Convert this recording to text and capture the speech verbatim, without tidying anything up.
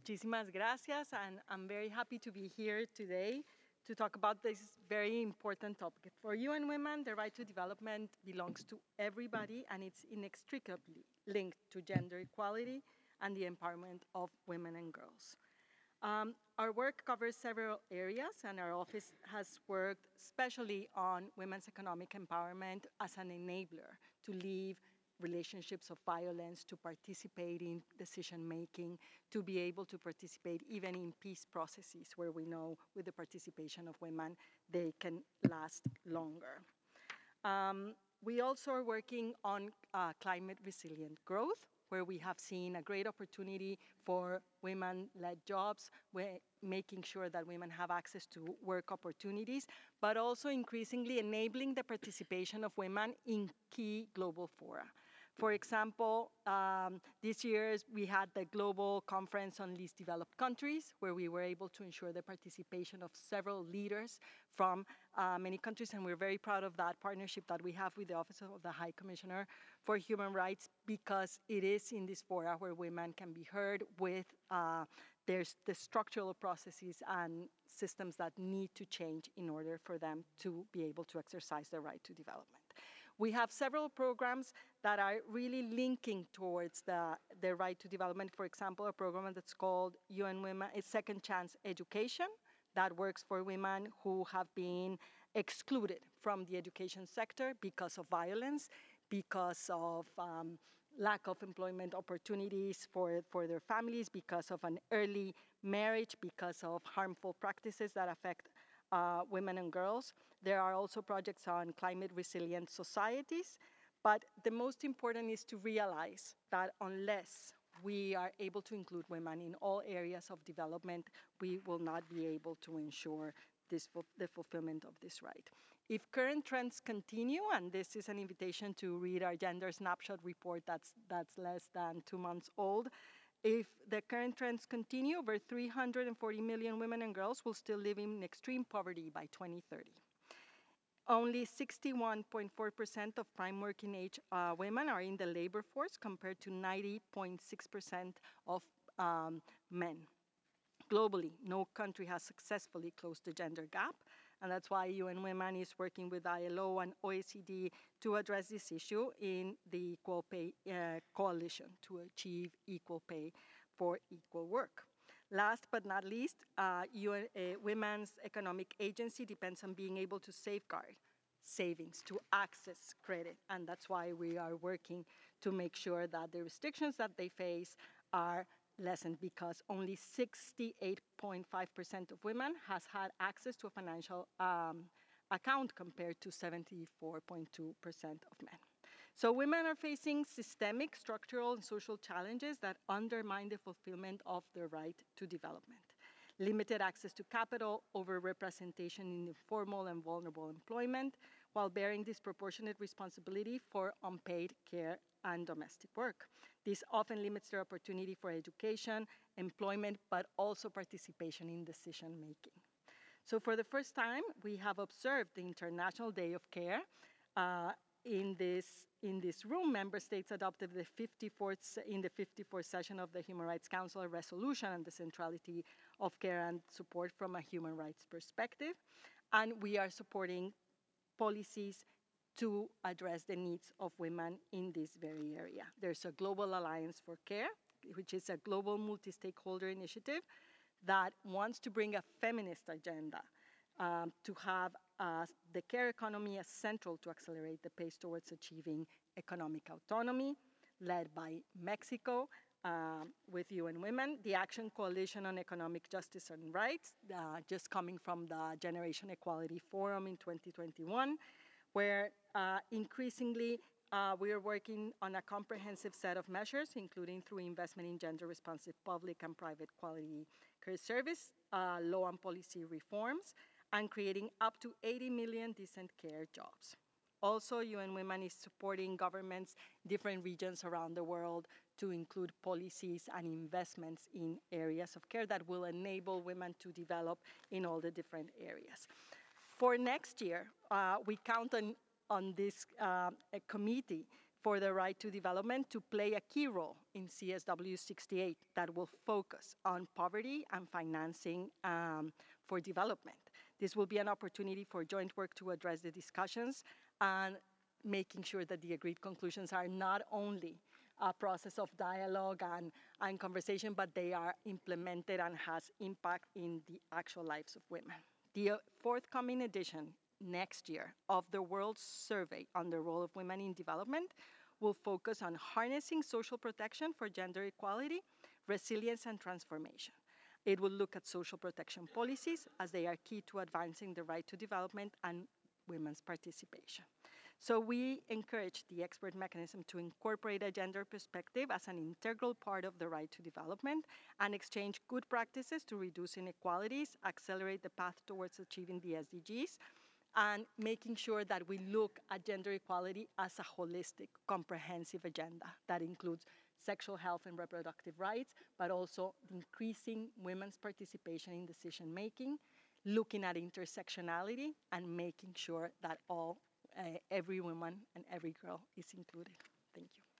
Muchísimas gracias, and I'm very happy to be here today to talk about this very important topic. For U N Women, the right to development belongs to everybody, and it's inextricably linked to gender equality and the empowerment of women and girls. Um, our work covers several areas, and our office has worked especially on women's economic empowerment as an enabler to leave relationships of violence, to participate in decision making, to be able to participate even in peace processes where we know with the participation of women they can last longer. Um, we also are working on uh, climate resilient growth, where we have seen a great opportunity for women-led jobs, where making sure that women have access to work opportunities, but also increasingly enabling the participation of women in key global fora. For example, um, this year we had the Global Conference on Least Developed Countries, where we were able to ensure the participation of several leaders from uh, many countries, and we're very proud of that partnership that we have with the Office of the High Commissioner for Human Rights, because it is in this fora where women can be heard with uh, there's the structural processes and systems that need to change in order for them to be able to exercise their right to development. We have several programs that are really linking towards the, the right to development. For example, a program that's called U N Women, it's Second Chance Education, that works for women who have been excluded from the education sector because of violence, because of um, lack of employment opportunities for, for their families, because of an early marriage, because of harmful practices that affect uh, women and girls. There are also projects on climate resilient societies, but the most important is to realize that unless we are able to include women in all areas of development, we will not be able to ensure this, the fulfillment of this right. If current trends continue, and this is an invitation to read our gender snapshot report that's, that's less than two months old, if the current trends continue, over three hundred forty million women and girls will still live in extreme poverty by twenty thirty. Only sixty-one point four percent of prime working age uh, women are in the labor force compared to ninety point six percent of um, men. Globally, no country has successfully closed the gender gap, and that's why U N Women is working with I L O and O E C D to address this issue in the Equal Pay uh, Coalition to achieve equal pay for equal work. Last but not least, uh, U N, uh, Women's Economic Agency depends on being able to safeguard savings, to access credit, and that's why we are working to make sure that the restrictions that they face are lessened, because only sixty-eight point five percent of women has had access to a financial um, account compared to seventy-four point two percent of men. So women are facing systemic, structural, and social challenges that undermine the fulfillment of their right to development. Limited access to capital, overrepresentation in informal and vulnerable employment, while bearing disproportionate responsibility for unpaid care and domestic work. This often limits their opportunity for education, employment, but also participation in decision making. So for the first time, we have observed the International Day of Care. Uh, in this, in this room, member states adopted the fifty-fourth, in the fifty-fourth session of the Human Rights Council a resolution on the centrality of care and support from a human rights perspective. And we are supporting policies to address the needs of women in this very area. There's a Global Alliance for Care, which is a global multi-stakeholder initiative that wants to bring a feminist agenda um, to have uh, the care economy as central to accelerate the pace towards achieving economic autonomy, led by Mexico um, with U N Women, the Action Coalition on Economic Justice and Rights, uh, just coming from the Generation Equality Forum in twenty twenty-one, where uh, increasingly uh, we are working on a comprehensive set of measures, including through investment in gender-responsive public and private quality care service, uh, law and policy reforms, and creating up to eighty million decent care jobs. Also, U N Women is supporting governments, different regions around the world, to include policies and investments in areas of care that will enable women to develop in all the different areas. For next year, uh, we count on, on this uh, committee for the right to development to play a key role in C S W sixty-eight that will focus on poverty and financing um, for development. This will be an opportunity for joint work to address the discussions and making sure that the agreed conclusions are not only a process of dialogue and, and conversation, but they are implemented and has impact in the actual lives of women. The uh, forthcoming edition next year of the World Survey on the Role of Women in Development will focus on harnessing social protection for gender equality, resilience, and transformation. It will look at social protection policies as they are key to advancing the right to development and women's participation. So we encourage the expert mechanism to incorporate a gender perspective as an integral part of the right to development and exchange good practices to reduce inequalities, accelerate the path towards achieving the S D Gs, and making sure that we look at gender equality as a holistic, comprehensive agenda that includes sexual health and reproductive rights, but also increasing women's participation in decision making, looking at intersectionality, and making sure that all, uh, every woman and every girl is included. Thank you.